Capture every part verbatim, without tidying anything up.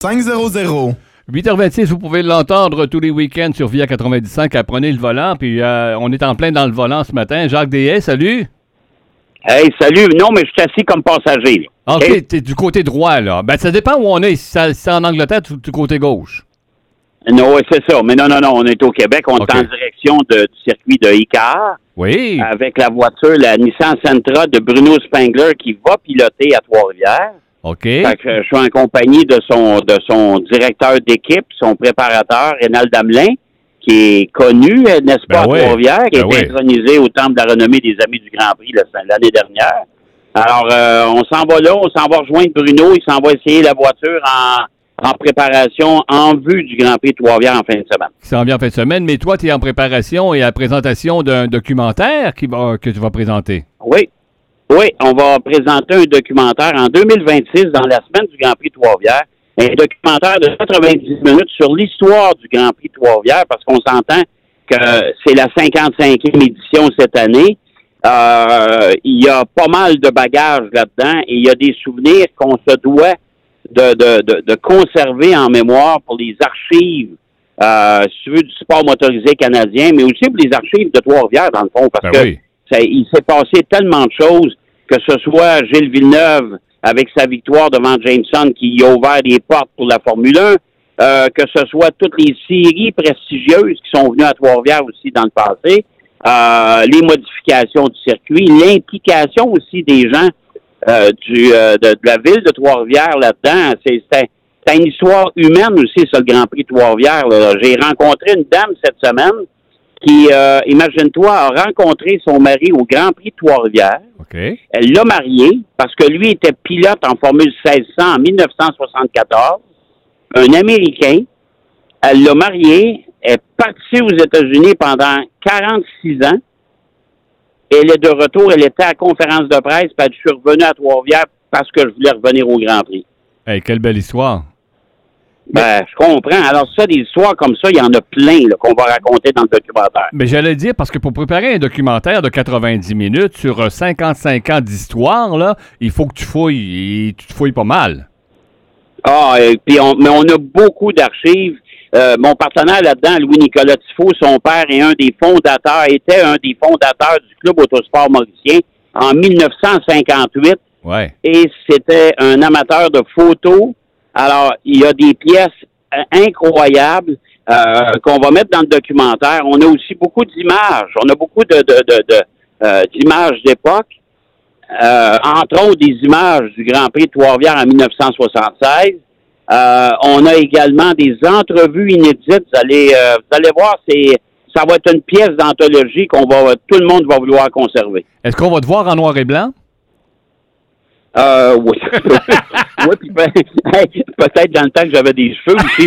cinq zéro zéro. huit heures vingt-six, vous pouvez l'entendre tous les week-ends sur Via quatre-vingt-dix-cinq à Prenez le volant. Puis euh, on est en plein dans le volant ce matin. Jacques Deshaies, salut. Hey, salut. Non, mais je suis assis comme passager. Là. OK, okay. T'es du côté droit, là. Ben, ça dépend où on est. Si c'est en Angleterre, tu du côté gauche. Non, c'est ça. Mais non, non, non, on est au Québec. On okay. est en direction de, du circuit de Icar. Oui. Avec la voiture, la Nissan Sentra de Bruno Spengler qui va piloter à Trois-Rivières. OK. Fait que je suis en compagnie de son de son directeur d'équipe, son préparateur, Rénal Damelin, qui est connu, n'est-ce pas, ben à Trois-Rivières, qui ben est oui. intronisé au Temple de la renommée des Amis du Grand Prix là, l'année dernière. Alors, euh, on s'en va là, on s'en va rejoindre Bruno, il s'en va essayer la voiture en, en préparation en vue du Grand Prix de Trois-Rivières en fin de semaine. Ça en vient en fin de semaine, mais toi, tu es en préparation et à la présentation d'un documentaire qui va, que tu vas présenter. Oui. Oui, on va présenter un documentaire en deux mille vingt-six, dans la semaine du Grand Prix de Trois-Rivières. Un documentaire de quatre-vingt-dix minutes sur l'histoire du Grand Prix de Trois-Rivières, parce qu'on s'entend que c'est la cinquante-cinquième édition cette année. Euh, il y a pas mal de bagages là-dedans et il y a des souvenirs qu'on se doit de, de, de, de conserver en mémoire pour les archives, euh, si tu veux, du sport motorisé canadien, mais aussi pour les archives de Trois-Rivières, dans le fond, parce ben que oui. ça, il s'est passé tellement de choses, que ce soit Gilles Villeneuve avec sa victoire devant Jameson qui a ouvert les portes pour la Formule un, euh, que ce soit toutes les séries prestigieuses qui sont venues à Trois-Rivières aussi dans le passé, euh, les modifications du circuit, l'implication aussi des gens euh, du euh, de, de la ville de Trois-Rivières là-dedans. C'est, c'est, c'est une histoire humaine aussi, ça, le Grand Prix de Trois-Rivières. Là. J'ai rencontré une dame cette semaine qui, euh, imagine-toi, a rencontré son mari au Grand Prix de Trois-Rivières. Okay. Elle l'a marié parce que lui était pilote en Formule seize cents en dix-neuf cent soixante-quatorze, un Américain. Elle l'a marié, elle est partie aux États-Unis pendant quarante-six ans. Elle est de retour, elle était à la conférence de presse, puis elle, je suis revenu à Trois-Rivières parce que je voulais revenir au Grand Prix. Hey, quelle belle histoire! Ben, je comprends. Alors ça, des histoires comme ça, il y en a plein là, qu'on va raconter dans le documentaire. Mais j'allais dire, parce que pour préparer un documentaire de quatre-vingt-dix minutes sur cinquante-cinq ans d'histoire, là, il faut que tu fouilles, et tu te fouilles pas mal. Ah, et puis on, mais on a beaucoup d'archives. Euh, mon partenaire là-dedans, Louis-Nicolas Tifo, son père est un des fondateurs, était un des fondateurs du Club Autosport Mauricien en dix-neuf cent cinquante-huit. Ouais. Et c'était un amateur de photos. Alors, il y a des pièces euh, incroyables euh, qu'on va mettre dans le documentaire. On a aussi beaucoup d'images. On a beaucoup de, de, de, de euh, d'images d'époque. Euh, entre autres, des images du Grand Prix de Trois-Rivières en dix-neuf cent soixante-seize. Euh, on a également des entrevues inédites. Vous allez, euh, vous allez voir, c'est, ça va être une pièce d'anthologie qu'on va, tout le monde va vouloir conserver. Est-ce qu'on va te voir en noir et blanc? Euh, oui. oui, puis ben, hey, peut-être dans le temps que j'avais des cheveux aussi.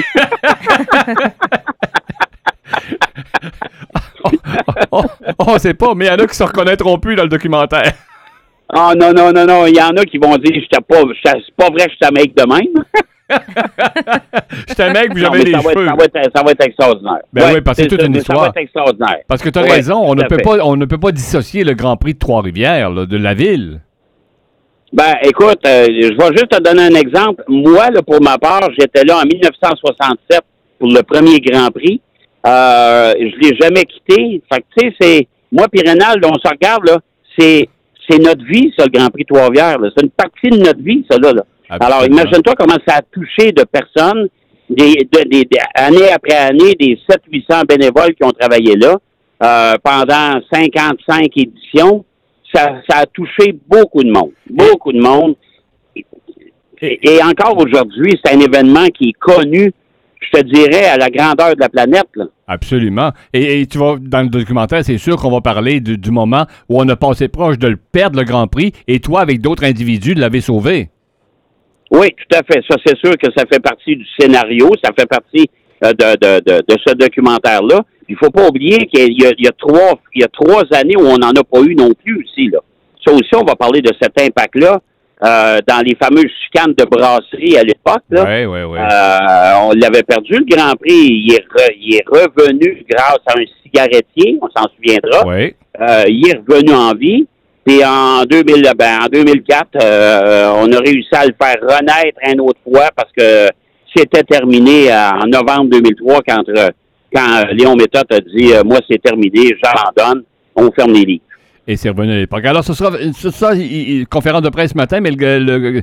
on, on, on sait pas, mais il y en a qui se reconnaîtront plus dans le documentaire. Ah oh, non, non, non, non. Il y en a qui vont dire j'étais pas, j'étais, c'est pas vrai que je t'amèque de même. Je t'amèque puis j'avais des cheveux. Ça va, être, ça va être extraordinaire. Ben ouais, oui, parce que c'est toute une histoire. Ça va être extraordinaire. Parce que tu as ouais, raison, on ne, peut pas, on ne peut pas dissocier le Grand Prix de Trois-Rivières là, de la ville. Ben, écoute, euh, je vais juste te donner un exemple. Moi, là, pour ma part, j'étais là en dix-neuf cent soixante-sept pour le premier Grand Prix. Euh, je l'ai jamais quitté. Fait que, tu sais, c'est... Moi puis Rénal, on se regarde, là, c'est, c'est notre vie, ça, le Grand Prix de Trois-Rivières. Là. C'est une partie de notre vie, ça, là. là. Alors, imagine-toi comment ça a touché de personnes, des, de, des, des, année après année, des sept cents à huit cents bénévoles qui ont travaillé là euh, pendant cinquante-cinq éditions. Ça, ça a touché beaucoup de monde. Beaucoup de monde. Et, et encore aujourd'hui, c'est un événement qui est connu, je te dirais, à la grandeur de la planète. Là. Absolument. Et, et tu vas, dans le documentaire, c'est sûr qu'on va parler du, du moment où on a passé proche de le perdre, le Grand Prix, et toi, avec d'autres individus, de l'avez sauvé. Oui, tout à fait. Ça, c'est sûr que ça fait partie du scénario, ça fait partie euh, de, de, de, de ce documentaire-là. Il faut pas oublier qu'il y a, il y a trois, il y a trois années où on n'en a pas eu non plus aussi, là. Ça aussi, on va parler de cet impact-là euh, dans les fameuses chicanes de brasserie à l'époque, là. Oui, oui, oui. Euh, on l'avait perdu, le Grand Prix. Il est, re, il est revenu grâce à un cigarettier, on s'en souviendra. Oui. Euh, il est revenu en vie. Puis en deux mille, ben, en deux mille quatre, euh, on a réussi à le faire renaître une autre fois parce que c'était terminé en novembre deux mille trois quand, quand Léon Méthode a dit euh, « Moi, c'est terminé, j'abandonne, on ferme les livres. » Et c'est revenu à l'époque. Alors, ce sera, ce sera il, il, conférence de presse ce matin, mais le, le,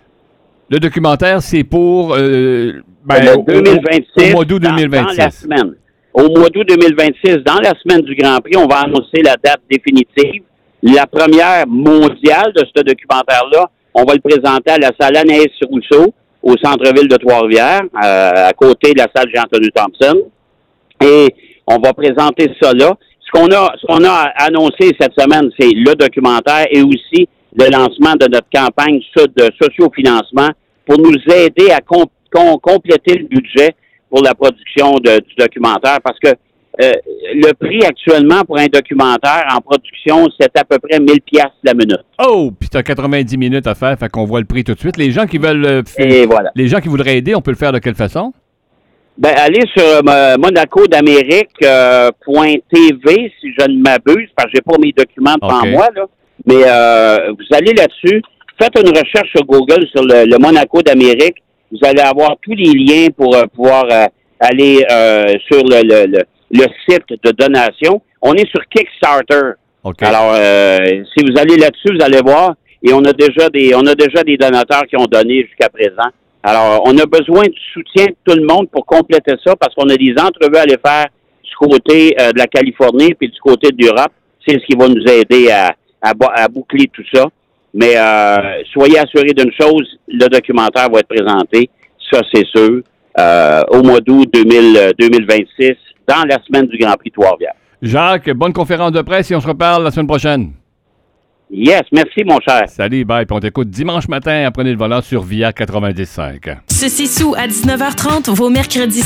le documentaire, c'est pour euh, ben, le deux mille vingt-six, au, au mois d'août deux mille vingt-six. Dans, dans la semaine. Au mois d'août deux mille vingt-six, dans la semaine du Grand Prix, on va annoncer la date définitive. La première mondiale de ce documentaire-là, on va le présenter à la salle Anaïs Rousseau, au centre-ville de Trois-Rivières, euh, à côté de la salle Jean-Anthony Thompson. Et on va présenter ça là. Ce qu'on a, ce qu'on a annoncé cette semaine, c'est le documentaire et aussi le lancement de notre campagne de sociofinancement pour nous aider à com- com- compléter le budget pour la production de, du documentaire. Parce que euh, le prix actuellement pour un documentaire en production, c'est à peu près mille piastres la minute. Oh! Puis tu as quatre-vingt-dix minutes à faire, fait qu'on voit le prix tout de suite. Les gens qui veulent euh, et voilà. Les gens qui voudraient aider, on peut le faire de quelle façon? Ben, allez sur euh, monaco d'amérique point t v si je ne m'abuse, parce que j'ai pas mes documents devant okay. moi, là. Mais euh, vous allez là-dessus, faites une recherche sur Google sur le, le Monaco d'Amérique. Vous allez avoir tous les liens pour euh, pouvoir euh, aller euh, sur le, le, le, le site de donation. On est sur Kickstarter. Okay. Alors, euh, si vous allez là-dessus, vous allez voir, et on a déjà des on a déjà des donateurs qui ont donné jusqu'à présent. Alors, on a besoin du soutien de tout le monde pour compléter ça, parce qu'on a des entrevues à aller faire du côté euh, de la Californie puis du côté de l'Europe. C'est ce qui va nous aider à, à, à boucler tout ça. Mais euh, soyez assurés d'une chose, le documentaire va être présenté, ça c'est sûr, euh, au mois d'août deux mille vingt-six, dans la semaine du Grand Prix Trois-Rivières. Jacques, bonne conférence de presse et on se reparle la semaine prochaine. Yes, merci mon cher. Salut, bye. Puis on t'écoute dimanche matin à Prenez le volant sur V I A quatre-vingt-dix cinq. Ceci sous à dix-neuf heures trente, vos mercredis